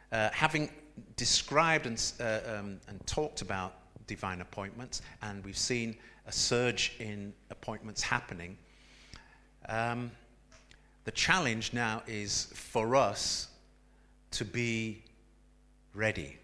having described and talked about divine appointments, and we've seen a surge in appointments happening, the challenge now is for us to be ready.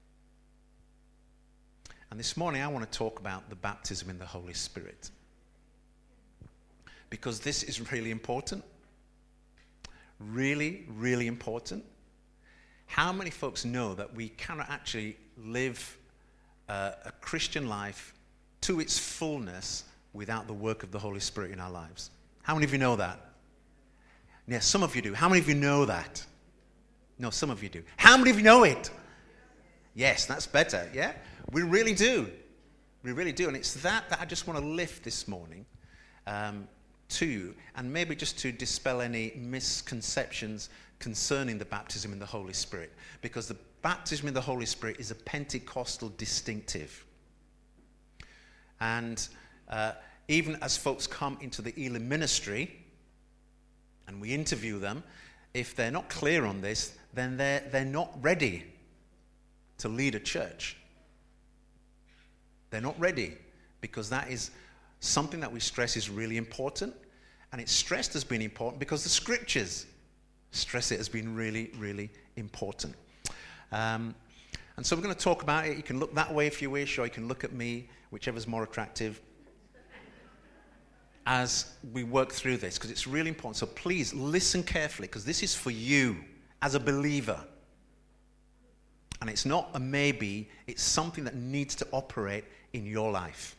And this morning I want to talk about the baptism in the Holy Spirit, because this is really important. Really, really important. How many folks know that we cannot actually live a Christian life to its fullness without the work of the Holy Spirit in our lives? How many of you know that? Yeah, some of you do. How many of you know that? No, some of you do. How many of you know it? Yes, that's better, yeah? We really do. We really do. And it's that I just want to lift this morning to you, and maybe just to dispel any misconceptions concerning the baptism in the Holy Spirit. Because the baptism in the Holy Spirit is a Pentecostal distinctive. And even as folks come into the Elim ministry, and we interview them, if they're not clear on this, then they're not ready to lead a church. They're not ready, because that is something that we stress is really important, and it's stressed as being important because the scriptures stress it as being really, really important. And so we're going to talk about it. You can look that way if you wish, or you can look at me, whichever's more attractive, as we work through this, because it's really important. So please listen carefully, because this is for you as a believer. And it's not a maybe, it's something that needs to operate in your life.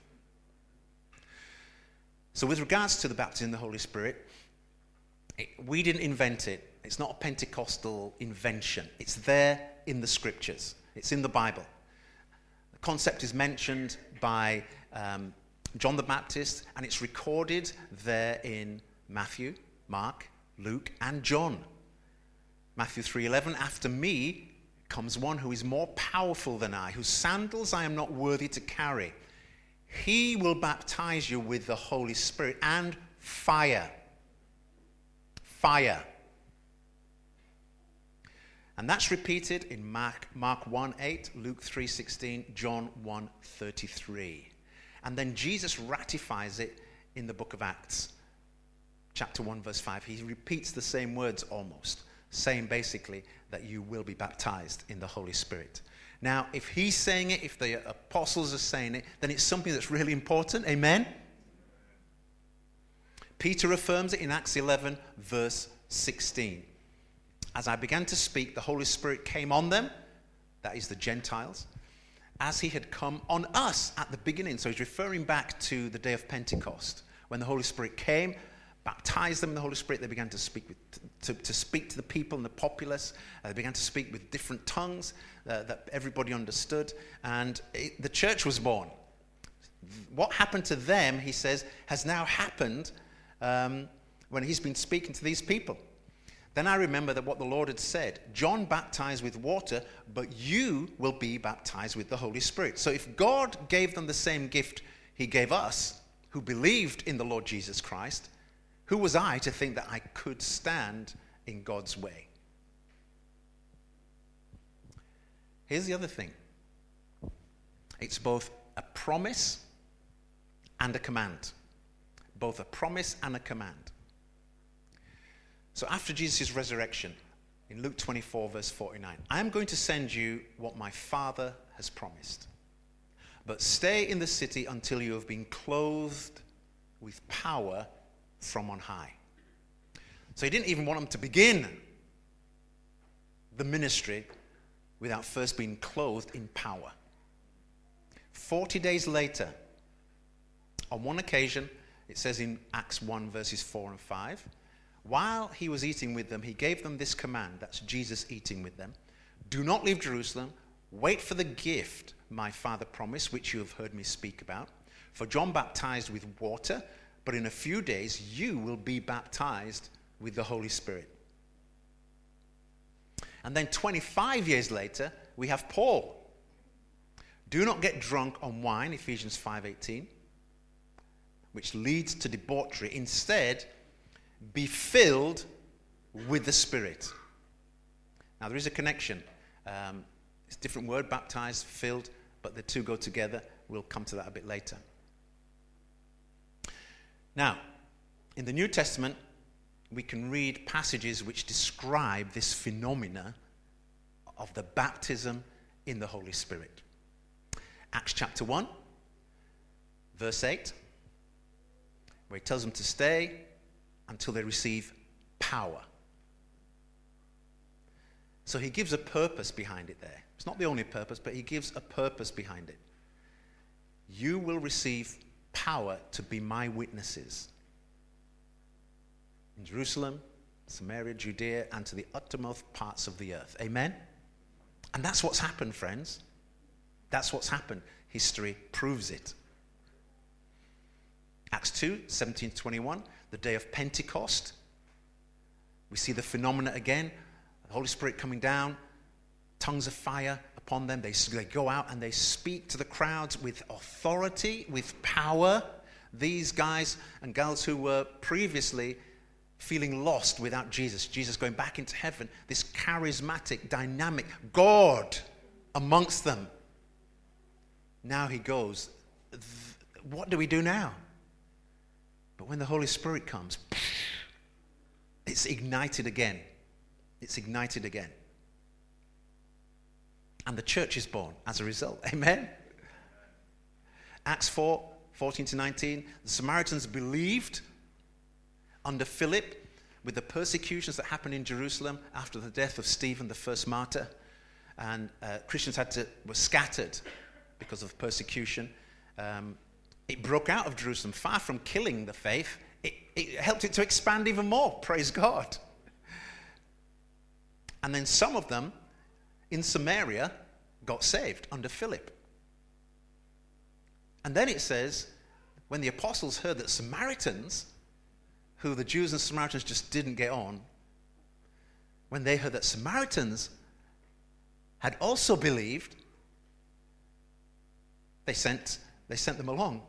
So with regards to the baptism in the Holy Spirit, we didn't invent it. It's not a Pentecostal invention. It's there in the scriptures. It's in the Bible. The concept is mentioned by John the Baptist, and it's recorded there in Matthew, Mark, Luke, and John. Matthew 3:11, after me comes one who is more powerful than I, whose sandals I am not worthy to carry. He will baptize you with the Holy Spirit and fire. Fire. And that's repeated in Mark 1:8, Luke 3:16, John 1:33. And then Jesus ratifies it in the book of Acts, chapter 1, verse 5. He repeats the same words almost, saying basically that you will be baptized in the Holy Spirit. Now, if he's saying it, if the apostles are saying it, then it's something that's really important. Amen? Peter affirms it in Acts 11, verse 16. As I began to speak, the Holy Spirit came on them, that is the Gentiles, as he had come on us at the beginning. So he's referring back to the day of Pentecost, when the Holy Spirit came, baptized them in the Holy Spirit. They began to speak to speak to the people and the populace. They began to speak with different tongues that everybody understood, and the church was born. What happened to them, he says, has now happened when he's been speaking to these people. Then I remember that what the Lord had said, John baptized with water, but you will be baptized with the Holy Spirit. So if God gave them the same gift he gave us, who believed in the Lord Jesus Christ, who was I to think that I could stand in God's way? Here's the other thing. It's both a promise and a command. Both a promise and a command. So after Jesus' resurrection, in Luke 24, verse 49, I am going to send you what my Father has promised. But stay in the city until you have been clothed with power from on high. So he didn't even want them to begin the ministry without first being clothed in power. 40 days later, on one occasion, it says in Acts 1, verses 4 and 5, while he was eating with them, he gave them this command. That's Jesus eating with them. Do not leave Jerusalem. Wait for the gift my Father promised, which you have heard me speak about. For John baptized with water, but in a few days you will be baptized with the Holy Spirit. And then 25 years later, we have Paul. Do not get drunk on wine, Ephesians 5:18, which leads to debauchery. Instead, be filled with the Spirit. Now, there is a connection. It's a different word, baptized, filled, but the two go together. We'll come to that a bit later. Now, in the New Testament, we can read passages which describe this phenomena of the baptism in the Holy Spirit. Acts chapter 1, verse 8, where he tells them to stay until they receive power. So he gives a purpose behind it there. It's not the only purpose, but he gives a purpose behind it. You will receive power to be my witnesses in Jerusalem, Samaria, Judea, and to the uttermost parts of the earth. Amen? And that's what's happened, friends. That's what's happened. History proves it. Acts 2, 17-21, the day of Pentecost. We see the phenomena again. The Holy Spirit coming down, tongues of fire upon them. They go out and they speak to the crowds with authority, with power. These guys and girls who were previously feeling lost without Jesus, Jesus going back into heaven, this charismatic, dynamic God amongst them. Now he goes, what do we do now? But when the Holy Spirit comes, it's ignited again. It's ignited again. And the church is born as a result. Amen? Acts 4, 14-19, the Samaritans believed under Philip with the persecutions that happened in Jerusalem after the death of Stephen, the first martyr. And Christians were scattered because of persecution. It broke out of Jerusalem. Far from killing the faith, it helped it to expand even more. Praise God. And then some of them in Samaria got saved under Philip. And then it says, when the apostles heard that Samaritans, who the Jews and Samaritans just didn't get on, when they heard that Samaritans had also believed, they sent them along.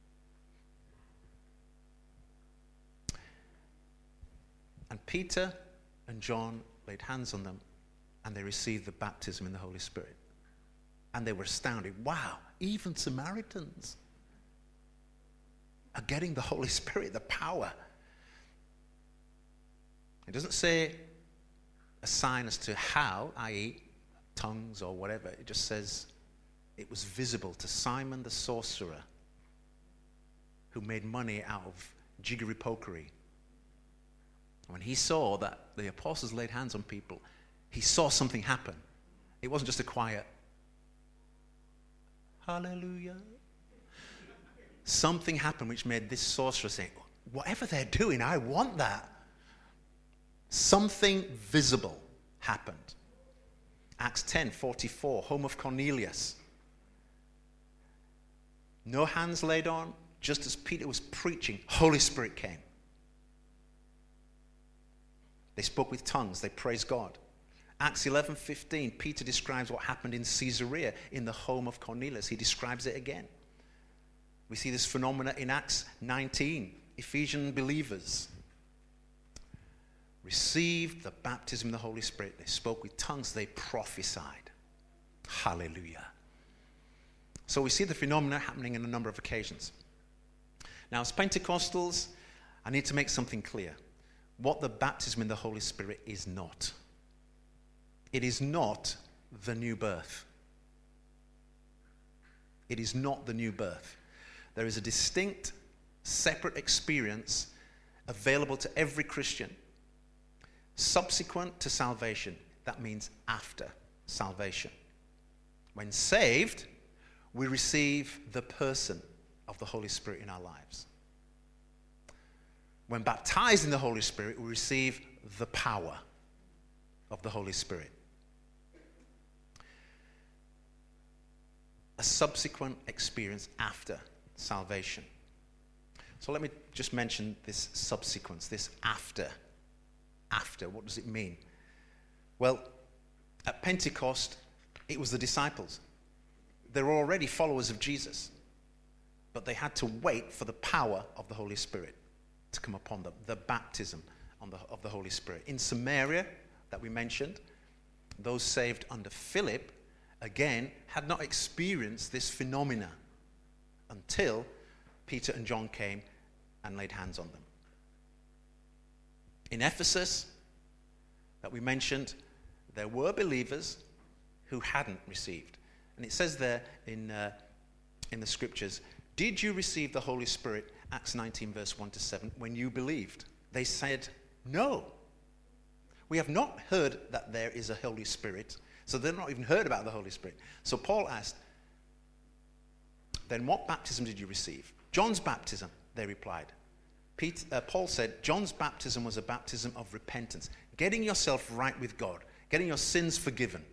And Peter and John laid hands on them, and they received the baptism in the Holy Spirit. And they were astounded. Wow, even Samaritans are getting the Holy Spirit, the power. It doesn't say a sign as to how, i.e., tongues or whatever. It just says it was visible to Simon the sorcerer, who made money out of jiggery-pokery. When he saw that the apostles laid hands on people, he saw something happen. It wasn't just a quiet, hallelujah. Something happened which made this sorcerer say, whatever they're doing, I want that. Something visible happened. Acts 10:44, home of Cornelius. No hands laid on, just as Peter was preaching, Holy Spirit came. They spoke with tongues, they praised God. Acts 11:15, Peter describes what happened in Caesarea in the home of Cornelius. He describes it again. We see this phenomena in Acts 19. Ephesian believers received the baptism in the Holy Spirit. They spoke with tongues, they prophesied. Hallelujah. So we see the phenomena happening in a number of occasions. Now, as Pentecostals, I need to make something clear. What the baptism in the Holy Spirit is not. It is not the new birth. It is not the new birth. There is a distinct, separate experience available to every Christian subsequent to salvation. That means after salvation. When saved, we receive the person of the Holy Spirit in our lives. When baptized in the Holy Spirit, we receive the power of the Holy Spirit. A subsequent experience after salvation. So let me just mention this subsequence, this after. After, what does it mean? Well, at Pentecost, it was the disciples. They were already followers of Jesus, but they had to wait for the power of the Holy Spirit to come upon them, the baptism of the Holy Spirit. In Samaria, that we mentioned, those saved under Philip, again, had not experienced this phenomena until Peter and John came and laid hands on them. In Ephesus, that we mentioned, there were believers who hadn't received. And it says there in the scriptures, did you receive the Holy Spirit, Acts 19, verse 1 to 7, when you believed? They said, no. We have not heard that there is a Holy Spirit. So they've not even heard about the Holy Spirit. So Paul asked, then what baptism did you receive? John's baptism, they replied. Paul said, John's baptism was a baptism of repentance, getting yourself right with God, getting your sins forgiven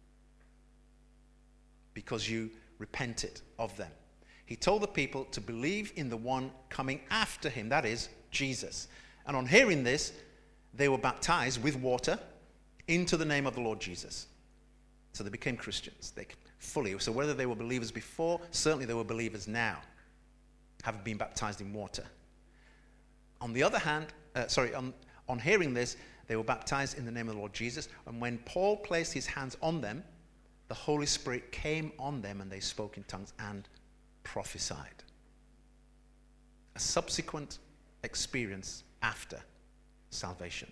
because you repented of them. He told the people to believe in the one coming after him, that is, Jesus. And on hearing this, they were baptized with water into the name of the Lord Jesus. So they became Christians. Fully. So whether they were believers before, certainly they were believers now, having been baptized in water. On the other hand, on hearing this, they were baptized in the name of the Lord Jesus. And when Paul placed his hands on them, the Holy Spirit came on them and they spoke in tongues and prophesied. A subsequent experience after salvation.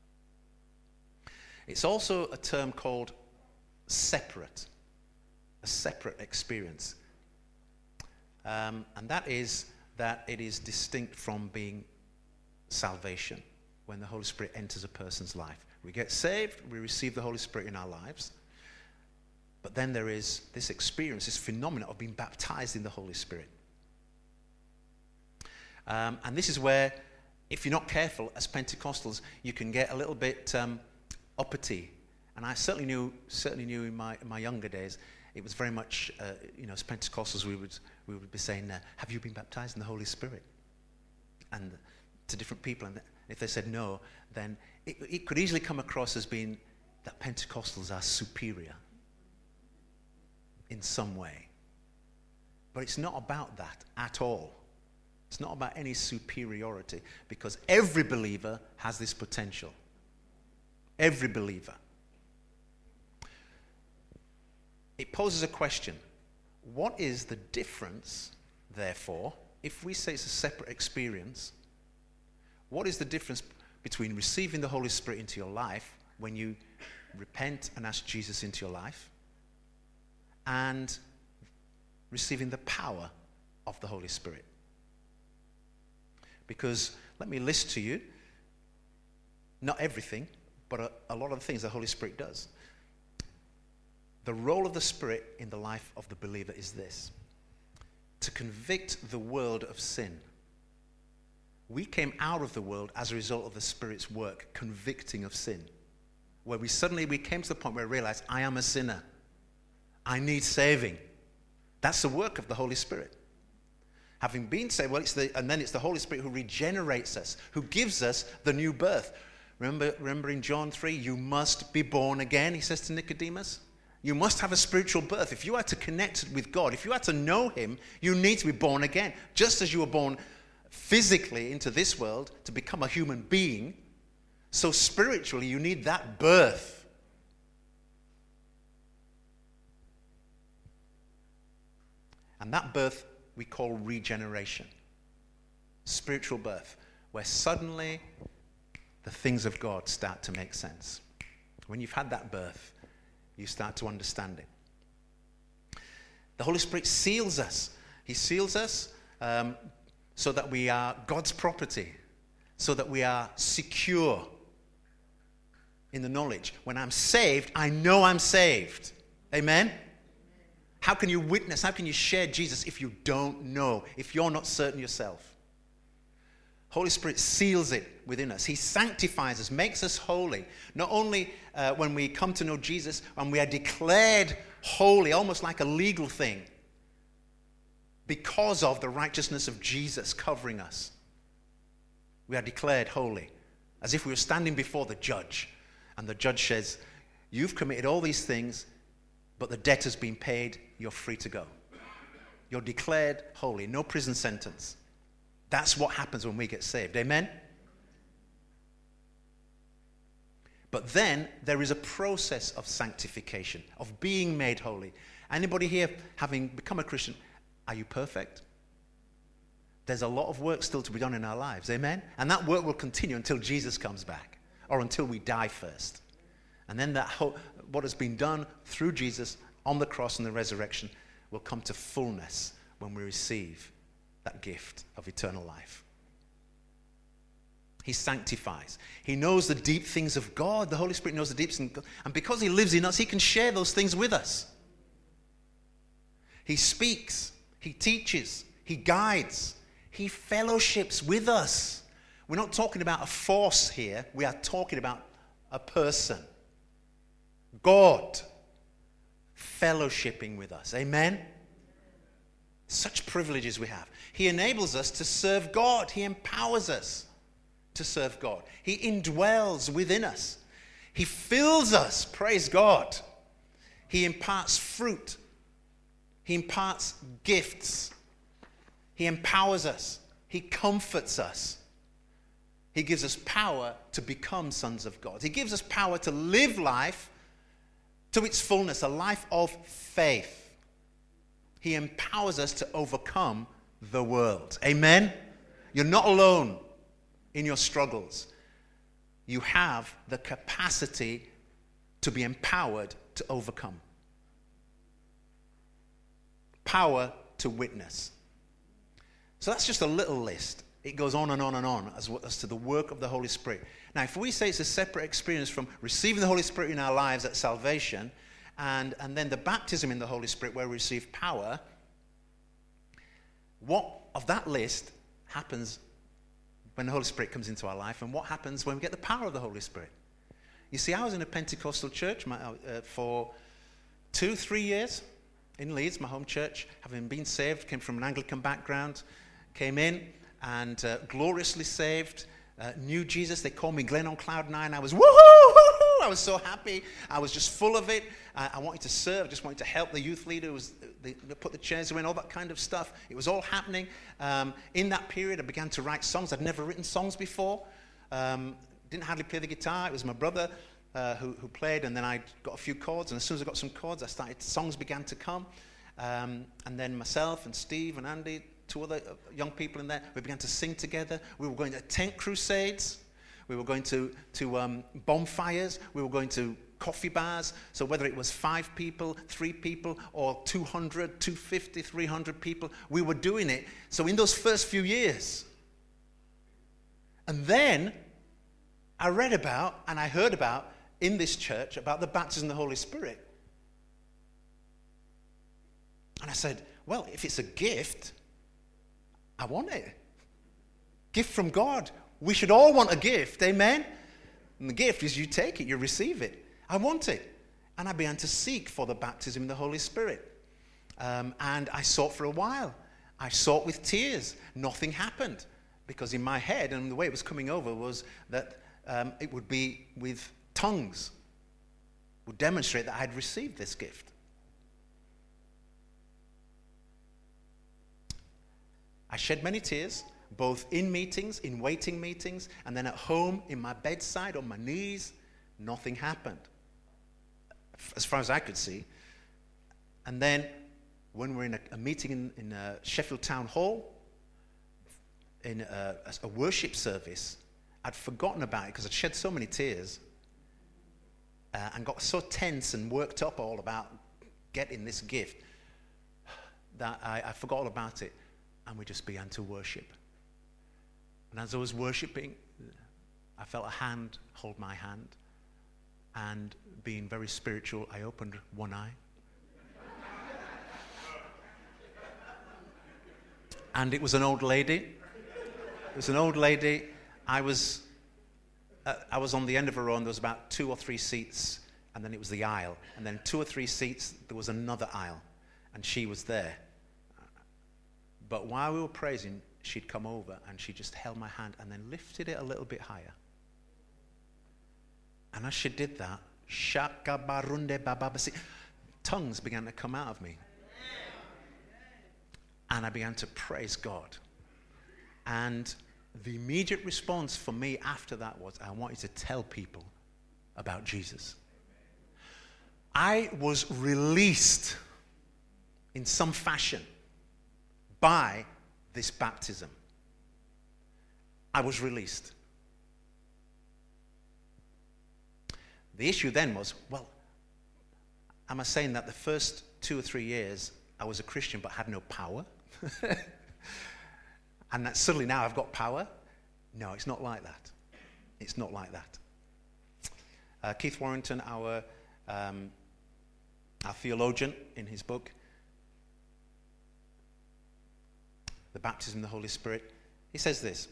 It's also a term called separate. A separate experience. And that is that it is distinct from being salvation when the Holy Spirit enters a person's life. We get saved, we receive the Holy Spirit in our lives, but then there is this experience, this phenomenon of being baptized in the Holy Spirit. And this is where, if you're not careful, as Pentecostals, you can get a little bit uppity. And I certainly knew in my younger days, it was very much, as Pentecostals, we would be saying, have you been baptized in the Holy Spirit? And to different people, and if they said no, then it could easily come across as being that Pentecostals are superior in some way. But it's not about that at all. It's not about any superiority, because every believer has this potential. Every believer. It poses a question. What is the difference, therefore, if we say it's a separate experience, what is the difference between receiving the Holy Spirit into your life when you repent and ask Jesus into your life and receiving the power of the Holy Spirit? Because let me list to you, not everything, but a lot of the things the Holy Spirit does. The role of the Spirit in the life of the believer is this: to convict the world of sin. We came out of the world as a result of the Spirit's work, convicting of sin. Where we came to the point where we realized, I am a sinner. I need saving. That's the work of the Holy Spirit. Having been saved, and then it's the Holy Spirit who regenerates us, who gives us the new birth. Remember in John 3, you must be born again, he says to Nicodemus. You must have a spiritual birth. If you are to connect with God, if you are to know him, you need to be born again. Just as you were born physically into this world to become a human being, so spiritually you need that birth. And that birth we call regeneration. Spiritual birth, where suddenly the things of God start to make sense. When you've had that birth, you start to understand it. The Holy Spirit seals us. He seals us so that we are God's property, so that we are secure in the knowledge. When I'm saved, I know I'm saved. Amen? How can you witness, how can you share Jesus if you don't know, if you're not certain yourself? Holy Spirit seals it within us. He sanctifies us, makes us holy. Not only when we come to know Jesus and we are declared holy, almost like a legal thing, because of the righteousness of Jesus covering us. We are declared holy, as if we were standing before the judge. And the judge says, you've committed all these things, but the debt has been paid, you're free to go. You're declared holy, no prison sentence. That's what happens when we get saved. Amen? But then there is a process of sanctification, of being made holy. Anybody here, having become a Christian, are you perfect? There's a lot of work still to be done in our lives, amen? And that work will continue until Jesus comes back, or until we die first. And then what has been done through Jesus on the cross and the resurrection will come to fullness when we receive that gift of eternal life. He sanctifies. He knows the deep things of God. The Holy Spirit knows the deep things of God. And because he lives in us, he can share those things with us. He speaks. He teaches. He guides. He fellowships with us. We're not talking about a force here. We are talking about a person. God fellowshipping with us. Amen? Such privileges we have. He enables us to serve God. He empowers us to serve God. He indwells within us. He fills us. Praise God. He imparts fruit. He imparts gifts. He empowers us. He comforts us. He gives us power to become sons of God. He gives us power to live life to its fullness, a life of faith. He empowers us to overcome the world. Amen? You're not alone in your struggles. You have the capacity to be empowered to overcome. Power to witness. So that's just a little list. It goes on and on and on as to the work of the Holy Spirit. Now, if we say it's a separate experience from receiving the Holy Spirit in our lives at salvation and then the baptism in the Holy Spirit where we receive power, what of that list happens when the Holy Spirit comes into our life, and what happens when we get the power of the Holy Spirit? You see, I was in a Pentecostal church for 2-3 years in Leeds, my home church, having been saved, came from an Anglican background, came in and gloriously saved, knew Jesus. They called me Glenn on Cloud 9. I was woohoo! I was so happy. I was just full of it. I wanted to serve. I just wanted to help the youth leader. They put the chairs away and all that kind of stuff. It was all happening. In that period, I began to write songs. I'd never written songs before. Didn't hardly play the guitar. It was my brother who played, and then I got a few chords. And as soon as I got some chords, songs began to come. And then myself and Steve and Andy, 2 other young people in there, we began to sing together. We were going to tent crusades. We were going to bonfires. We were going to coffee bars. So whether it was 5 people, 3 people, or 200, 250, 300 people, we were doing it. So in those first few years. And then I read about and I heard about in this church about the baptism of the Holy Spirit. And I said, well, if it's a gift, I want it. Gift from God. We should all want a gift, amen? And the gift is you take it, you receive it. I want it. And I began to seek for the baptism of the Holy Spirit. And I sought for a while. I sought with tears. Nothing happened. Because in my head, and the way it was coming over was that it would be with tongues. Would demonstrate that I had received this gift. I shed many tears, both in meetings, in waiting meetings, and then at home, in my bedside, on my knees. Nothing happened, as far as I could see. And then, when we're in a meeting in Sheffield Town Hall, in a worship service, I'd forgotten about it because I'd shed so many tears and got so tense and worked up all about getting this gift that I forgot all about it. And we just began to worship. And as I was worshiping, I felt a hand hold my hand. And being very spiritual, I opened one eye. And it was an old lady. It was an old lady. I was on the end of a row, and there was about 2 or 3 seats, and then it was the aisle. And then 2 or 3 seats, there was another aisle. And she was there. But while we were praising, she'd come over and she just held my hand and then lifted it a little bit higher. And as she did that, tongues began to come out of me. And I began to praise God. And the immediate response for me after that was, I wanted to tell people about Jesus. I was released in some fashion by this baptism. I was released. The issue then was, well, am I saying that the first 2 or 3 years I was a Christian but had no power? And that suddenly now I've got power? No, it's not like that. It's not like that. Keith Warrington, our theologian, in his book, The Baptism of the Holy Spirit, he says this.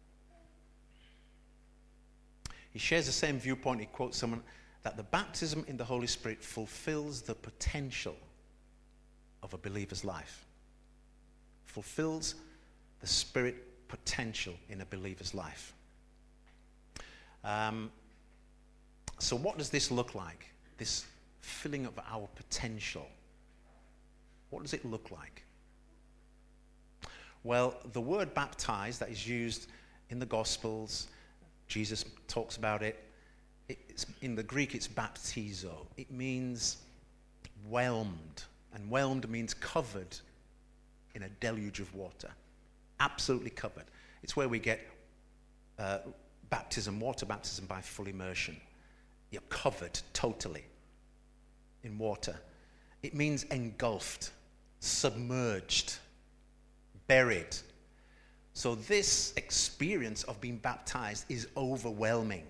He shares the same viewpoint. He quotes someone that the baptism in the Holy Spirit fulfills the potential of a believer's life. Fulfills the Spirit potential in a believer's life. So what does this look like? This filling of our potential. What does it look like? Well, the word baptized that is used in the Gospels, Jesus talks about it. In the Greek, it's baptizo. It means whelmed. And whelmed means covered in a deluge of water. Absolutely covered. It's where we get baptism, water baptism by full immersion. You're covered totally in water. It means engulfed, submerged, buried. So this experience of being baptized is overwhelming.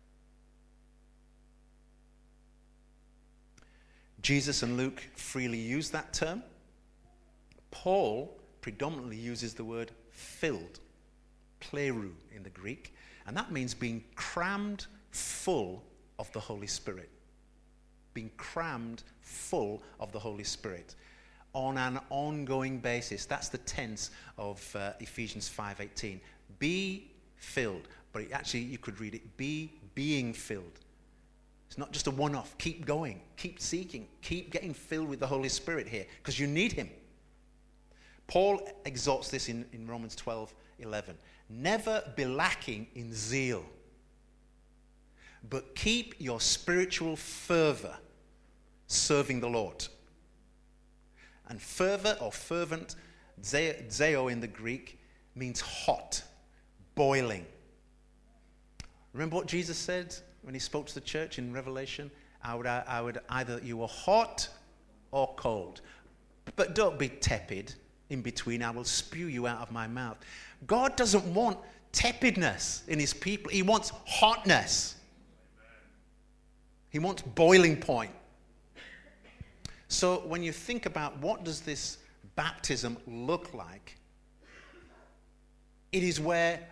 Jesus and Luke freely use that term. Paul predominantly uses the word filled, plerou in the Greek, and that means being crammed full of the Holy Spirit. Being crammed full of the Holy Spirit on an ongoing basis. That's the tense of Ephesians 5:18. Be filled. But actually, you could read it, be being filled. It's not just a one-off. Keep going. Keep seeking. Keep getting filled with the Holy Spirit here, because you need him. Paul exhorts this in Romans 12:11. Never be lacking in zeal, but keep your spiritual fervor serving the Lord. And fervor or fervent, zeo in the Greek, means hot, boiling. Remember what Jesus said when he spoke to the church in Revelation? I would either you were hot or cold. But don't be tepid in between. I will spew you out of my mouth. God doesn't want tepidness in his people. He wants hotness. He wants boiling point. So when you think about what does this baptism look like, it is where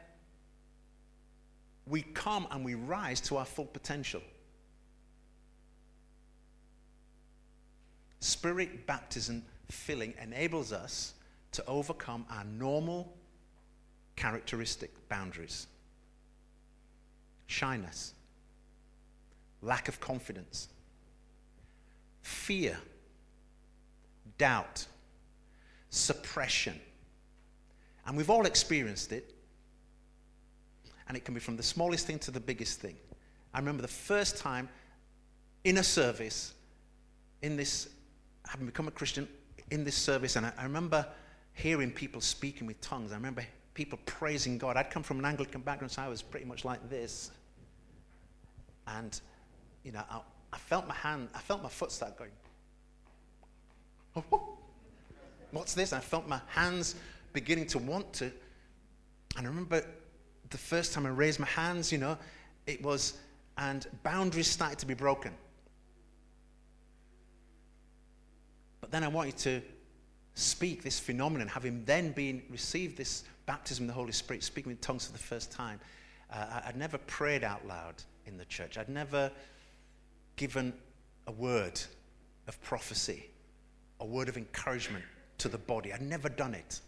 we come and we rise to our full potential. Spirit baptism filling enables us to overcome our normal characteristic boundaries. Shyness, lack of confidence, fear, doubt, suppression. And we've all experienced it. And it can be from the smallest thing to the biggest thing. I remember the first time in a service, in this, having become a Christian, in this service, and I remember hearing people speaking with tongues. I remember people praising God. I'd come from an Anglican background, so I was pretty much like this. And, you know, I felt my foot start going. Oh, what's this? And I felt my hands beginning to want to. And I remember the first time I raised my hands, you know, it was, and boundaries started to be broken. But then I want you to speak this phenomenon, having then received this baptism of the Holy Spirit, speaking in tongues for the first time. I'd never prayed out loud in the church. I'd never given a word of prophecy, a word of encouragement to the body. I'd never done it.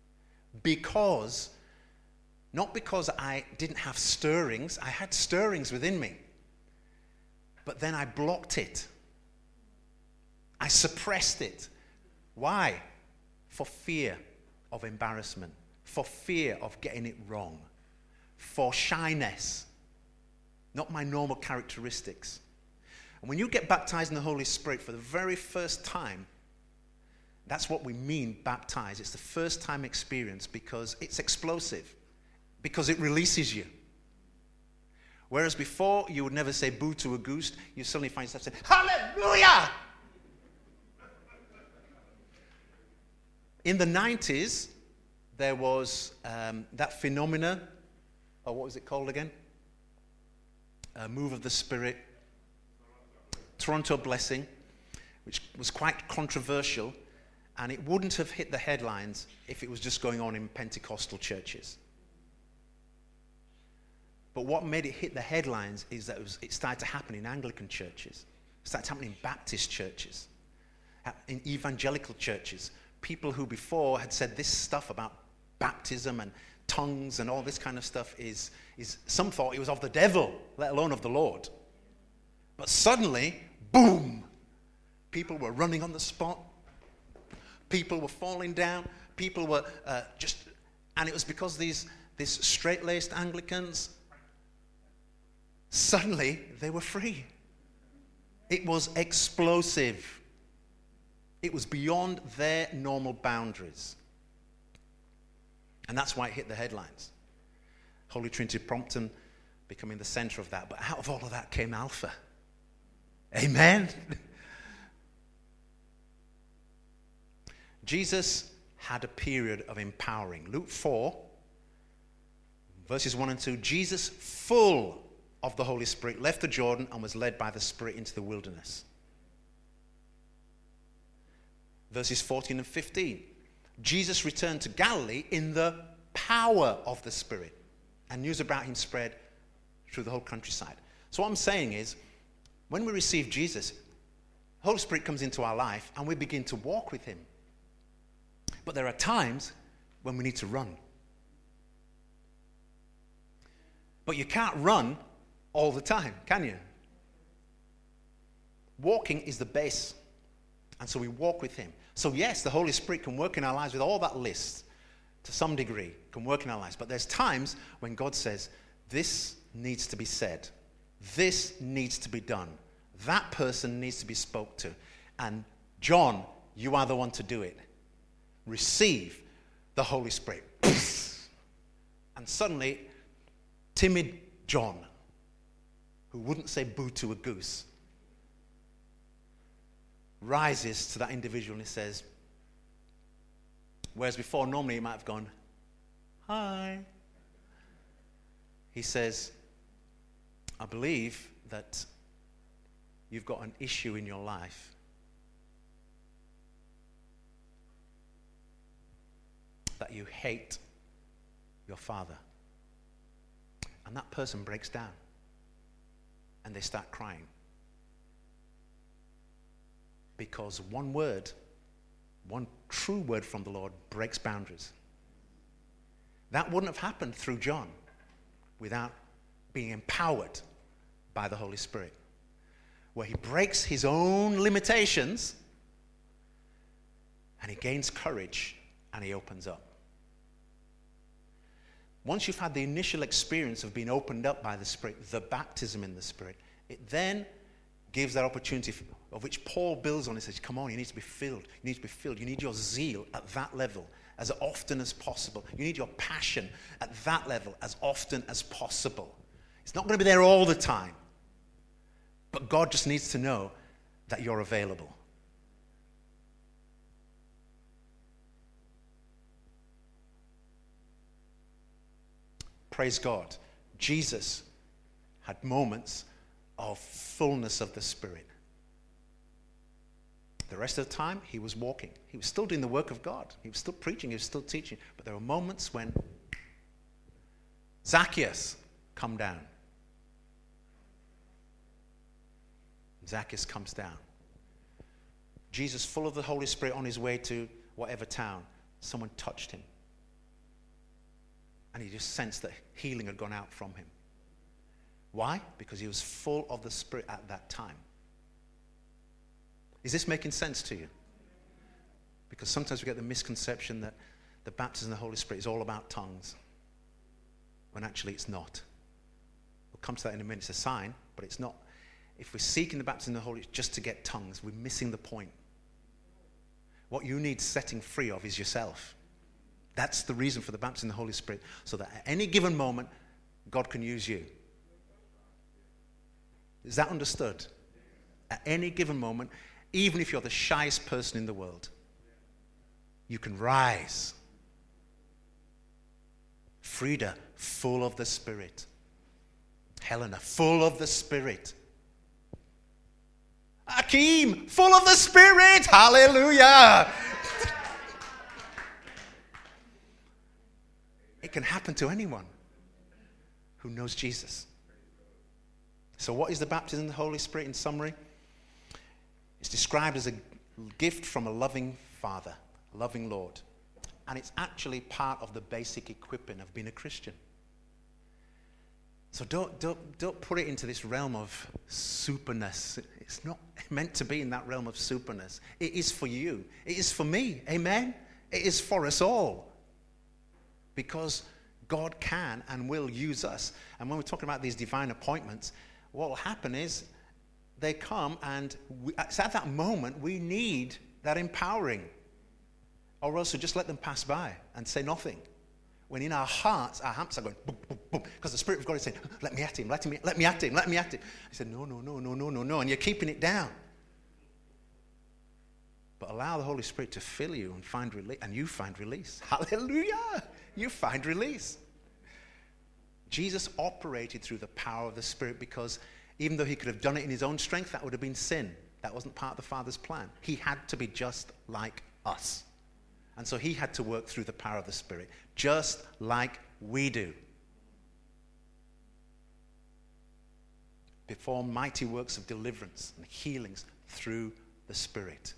Not because I didn't have stirrings. I had stirrings within me. But then I blocked it. I suppressed it. Why? For fear of embarrassment. For fear of getting it wrong. For shyness. not my normal characteristics. And when you get baptized in the Holy Spirit for the very first time, that's what we mean, baptized. It's the first time experience because it's explosive, because it releases you. Whereas before, you would never say boo to a goose, you suddenly find yourself saying, hallelujah! In the 90s, there was that phenomena, or what was it called again? Move of the Spirit, Toronto Blessing, which was quite controversial, and it wouldn't have hit the headlines if it was just going on in Pentecostal churches. But what made it hit the headlines is that it started to happen in Anglican churches. It started happening in Baptist churches, in evangelical churches. People who before had said this stuff about baptism and tongues and all this kind of stuff is some thought it was of the devil, let alone of the Lord. But suddenly, boom, people were running on the spot. People were falling down. People were and it was because these straight-laced Anglicans, suddenly they were free. It was explosive. It was beyond their normal boundaries. And that's why it hit the headlines. Holy Trinity Prompton becoming the center of that. But out of all of that came Alpha. Amen? Jesus had a period of empowering. Luke 4, verses 1 and 2. Jesus, full of the Holy Spirit, left the Jordan and was led by the Spirit into the wilderness. Verses 14 and 15. Jesus returned to Galilee in the power of the Spirit, and news about him spread through the whole countryside. So what I'm saying is, when we receive Jesus, the Holy Spirit comes into our life and we begin to walk with him. But there are times when we need to run. But you can't run all the time, can you? Walking is the base. And so we walk with him. So yes, the Holy Spirit can work in our lives with all that list to some degree, can work in our lives. But there's times when God says, this needs to be said. This needs to be done. That person needs to be spoke to. And John, you are the one to do it. Receive the Holy Spirit. And suddenly, timid John, who wouldn't say boo to a goose, rises to that individual and he says, whereas before normally he might have gone, hi. He says, I believe that you've got an issue in your life. That you hate your father. And that person breaks down. And they start crying. Because one word, one true word from the Lord breaks boundaries. That wouldn't have happened through John without being empowered by the Holy Spirit. Where he breaks his own limitations and he gains courage and he opens up. Once you've had the initial experience of being opened up by the Spirit, the baptism in the Spirit, it then gives that opportunity of which Paul builds on. He says, come on, you need to be filled. You need to be filled. You need your zeal at that level as often as possible. You need your passion at that level as often as possible. It's not going to be there all the time. But God just needs to know that you're available. Praise God. Jesus had moments of fullness of the Spirit. The rest of the time, he was walking. He was still doing the work of God. He was still preaching. He was still teaching. But there were moments when Zacchaeus, come down. Zacchaeus comes down. Jesus, full of the Holy Spirit, on his way to whatever town, someone touched him. And he just sensed that healing had gone out from him. Why? Because he was full of the Spirit at that time. Is this making sense to you? Because sometimes we get the misconception that the baptism of the Holy Spirit is all about tongues, when actually it's not. come to that in a minute. It's a sign, but it's not. If we're seeking the baptism of the Holy Spirit just to get tongues, we're missing the point. What you need setting free of is yourself. That's the reason for the baptism of the Holy Spirit, so that at any given moment, God can use you. Is that understood? At any given moment, even if you're the shyest person in the world, you can rise. Frida, full of the Spirit. Helena, full of the Spirit. Akeem, full of the Spirit. Hallelujah. It can happen to anyone who knows Jesus. So what is the baptism of the Holy Spirit in summary? It's described as a gift from a loving Father, a loving Lord. And it's actually part of the basic equipping of being a Christian. So don't put it into this realm of superness. It's not meant to be in that realm of superness. It is for you. It is for me. Amen? It is for us all. Because God can and will use us. And when we're talking about these divine appointments, what will happen is they come, and it's at that moment we need that empowering. Or else we just let them pass by and say nothing. When in our hearts, our hamps are going boom, boom, boom, because the Spirit of God is saying, let me at him, let me at him, let me at him. He said, no, and you're keeping it down. But allow the Holy Spirit to fill you and find release, and you find release. Hallelujah! You find release. Jesus operated through the power of the Spirit because even though he could have done it in his own strength, that would have been sin. That wasn't part of the Father's plan. He had to be just like us. And so he had to work through the power of the Spirit, just like we do. Perform mighty works of deliverance and healings through the Spirit.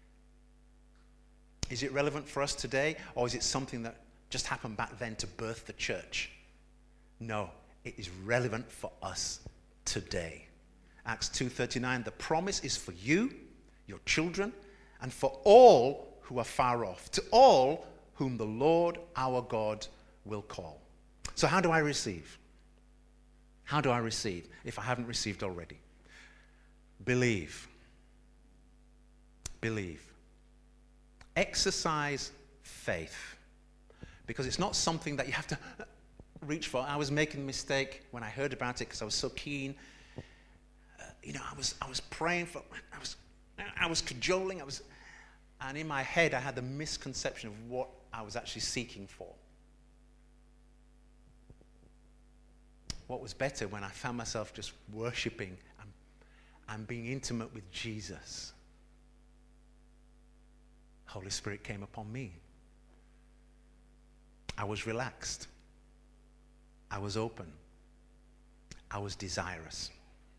Is it relevant for us today, or is it something that just happened back then to birth the church? No, it is relevant for us today. Acts 2:39, the promise is for you, your children, and for all who are far off, to all whom the Lord our God will call. So how do I receive? How do I receive if I haven't received already? Believe. Believe. Exercise faith. Because it's not something that you have to reach for. I was making a mistake when I heard about it because I was so keen. I was praying for, I was cajoling, and in my head I had the misconception of what I was actually seeking for. What was better when I found myself just worshiping and being intimate with Jesus. Holy Spirit came upon me. I was relaxed. I was open. I was desirous.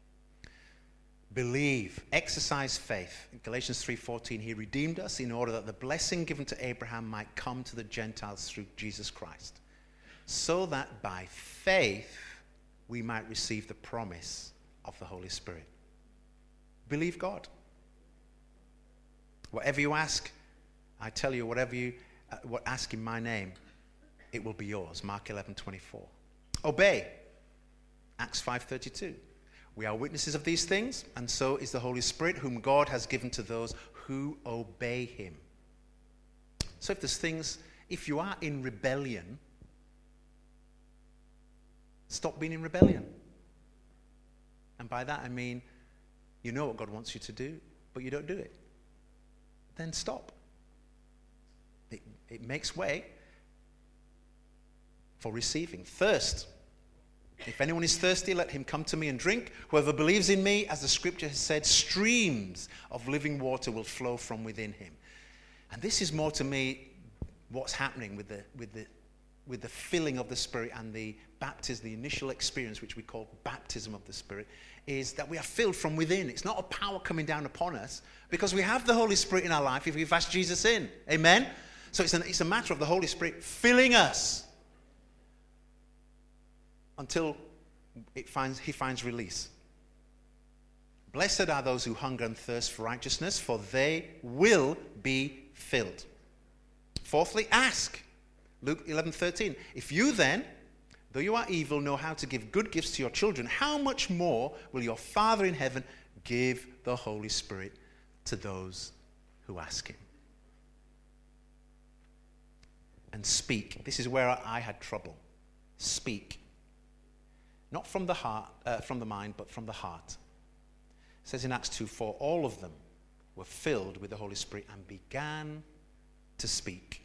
Believe, exercise faith. In Galatians 3:14, he redeemed us in order that the blessing given to Abraham might come to the Gentiles through Jesus Christ, so that by faith we might receive the promise of the Holy Spirit. Believe God. Whatever you ask, I tell you, whatever you ask in my name, it will be yours. Mark 11:24. Obey. Acts 5:32. We are witnesses of these things, and so is the Holy Spirit, whom God has given to those who obey him. So if you are in rebellion, stop being in rebellion. And by that I mean, you know what God wants you to do, but you don't do it. Then stop. It makes way for receiving. Thirst. If anyone is thirsty, let him come to me and drink. Whoever believes in me, as the scripture has said, streams of living water will flow from within him. And this is more to me what's happening with the filling of the Spirit and the baptism, the initial experience, which we call baptism of the Spirit, is that we are filled from within. It's not a power coming down upon us, because we have the Holy Spirit in our life if we've asked Jesus in. Amen? So it's a matter of the Holy Spirit filling us until he finds release. Blessed are those who hunger and thirst for righteousness, for they will be filled. Fourthly, ask. Luke 11:13. If you then, though you are evil, know how to give good gifts to your children, how much more will your Father in heaven give the Holy Spirit to those who ask him? And speak. This is where I had trouble. Speak. Not from the heart, from the mind, but from the heart. It says in Acts 2:4, all of them were filled with the Holy Spirit and began to speak.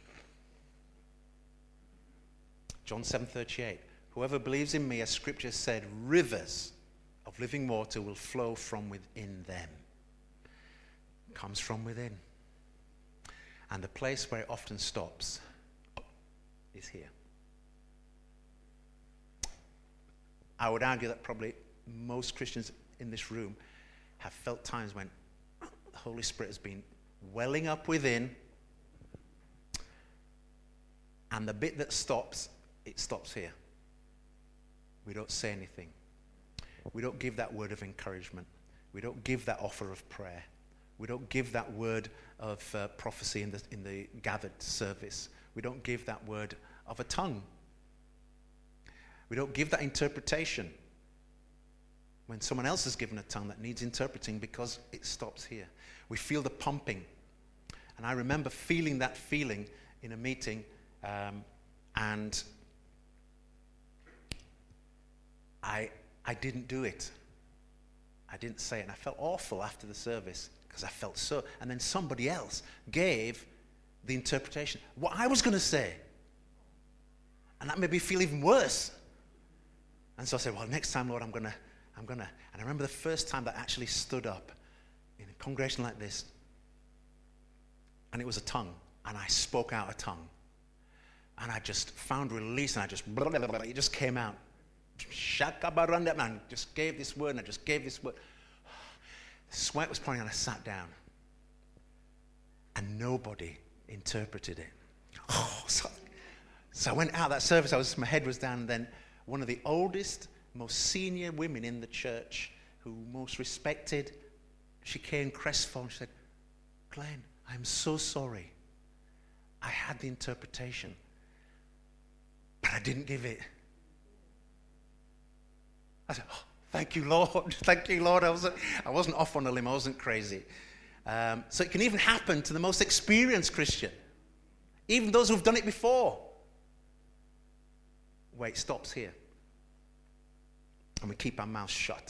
John 7:38, whoever believes in me, as Scripture said, rivers of living water will flow from within them. Comes from within. And the place where it often stops is here. I would argue that probably most Christians in this room have felt times when the Holy Spirit has been welling up within, and the bit that stops, it stops here. We don't say anything. We don't give that word of encouragement. We don't give that offer of prayer. We don't give that word of prophecy in the gathered service. We don't give that word of a tongue. We don't give that interpretation when someone else has given a tongue that needs interpreting, because it stops here. We feel the pumping. And I remember feeling that feeling in a meeting, and I didn't do it. I didn't say it. And I felt awful after the service because I felt so. And then somebody else gave the interpretation, what I was going to say. And that made me feel even worse. And so I said, well, next time, Lord, I'm gonna. And I remember the first time that I actually stood up in a congregation like this, and it was a tongue, and I spoke out a tongue. And I just found release, and it just came out. Shakabaranda, man, just gave this word, and I just gave this word. The sweat was pouring, and I sat down. And nobody interpreted it. Oh, so I went out that service, my head was down, and then one of the oldest, most senior women in the church, who most respected, she came crestfallen. She said, Glenn, I'm so sorry. I had the interpretation, but I didn't give it. I said, oh, thank you, Lord. Thank you, Lord. I wasn't off on a limb. I wasn't crazy. So it can even happen to the most experienced Christian, even those who've done it before. Wait, it stops here. And we keep our mouths shut.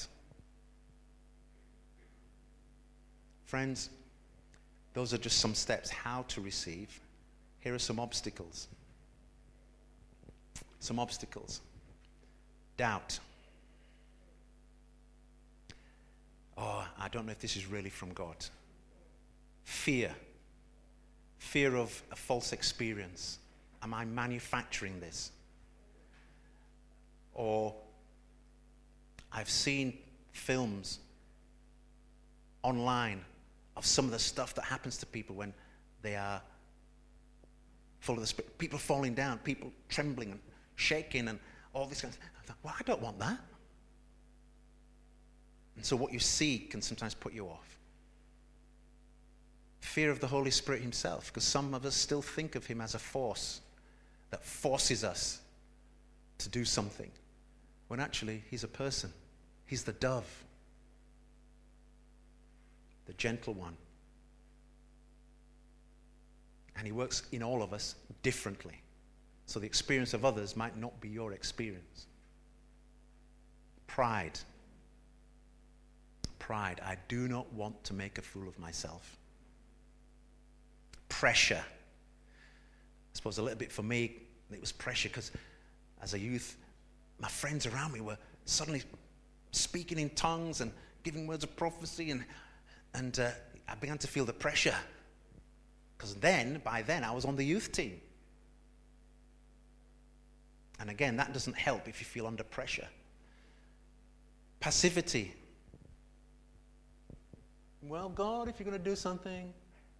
Friends, those are just some steps how to receive. Here are some obstacles. Some obstacles. Doubt. Oh, I don't know if this is really from God. Fear. Fear of a false experience. Am I manufacturing this? Or I've seen films online of some of the stuff that happens to people when they are full of the Spirit. People falling down, people trembling and shaking and all this kind of stuff. Well, I don't want that. And so what you see can sometimes put you off. Fear of the Holy Spirit himself, because some of us still think of him as a force that forces us to do something, when actually he's a person. He's the dove, the gentle one. And he works in all of us differently. So the experience of others might not be your experience. Pride. Pride. I do not want to make a fool of myself. Pressure. I suppose a little bit for me, it was pressure because as a youth, my friends around me were suddenly speaking in tongues and giving words of prophecy, and I began to feel the pressure. Because by then, I was on the youth team. And again, that doesn't help if you feel under pressure. Passivity. Well, God, if you're going to do something.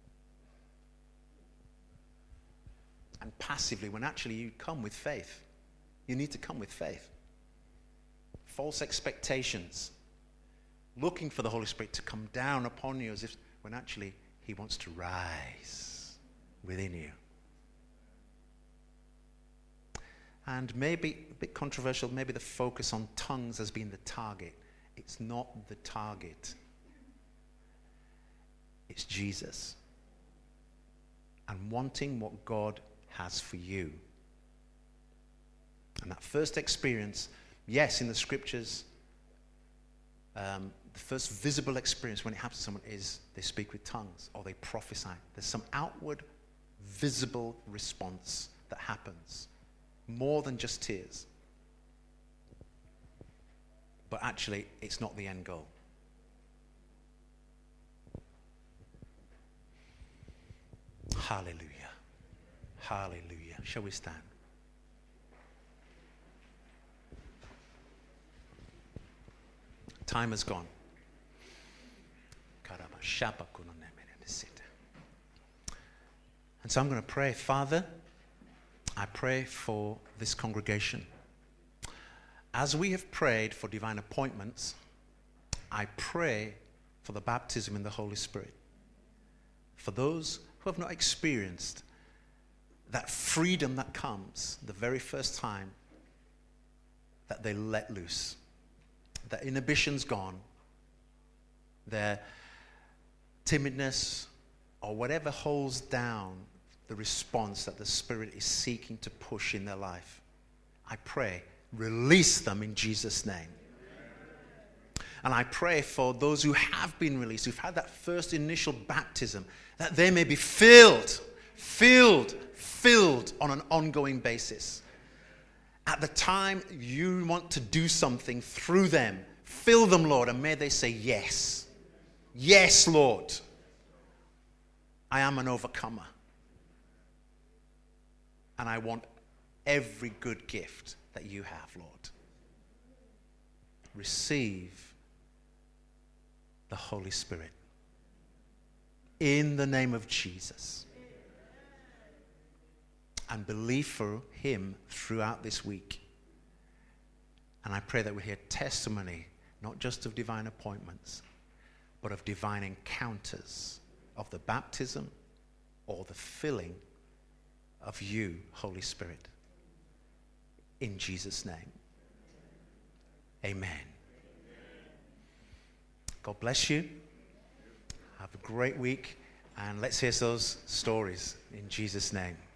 And passively, when actually you come with faith. You need to come with faith. False expectations. Looking for the Holy Spirit to come down upon you as if, when actually he wants to rise within you. And maybe a bit controversial, maybe the focus on tongues has been the target. It's not the target. It's Jesus. And wanting what God has for you. And that first experience, yes, in the scriptures, the first visible experience when it happens to someone is they speak with tongues or they prophesy. There's some outward, visible response that happens. More than just tears. But actually, it's not the end goal. Hallelujah. Hallelujah. Shall we stand? Time has gone. And so I'm going to pray. Father, I pray for this congregation. As we have prayed for divine appointments, I pray for the baptism in the Holy Spirit. For those who have not experienced that freedom that comes the very first time that they let loose. That inhibition's gone. Their timidness or whatever holds down the response that the Spirit is seeking to push in their life. I pray, release them in Jesus' name. And I pray for those who have been released, who've had that first initial baptism, that they may be filled on an ongoing basis. At the time you want to do something through them, fill them, Lord, and may they say yes. Yes, Lord. I am an overcomer. And I want every good gift that you have, Lord. Receive the Holy Spirit. In the name of Jesus. And believe for him throughout this week. And I pray that we hear testimony, not just of divine appointments, but of divine encounters of the baptism or the filling of you, Holy Spirit. In Jesus' name. Amen. God bless you. Have a great week. And let's hear those stories in Jesus' name.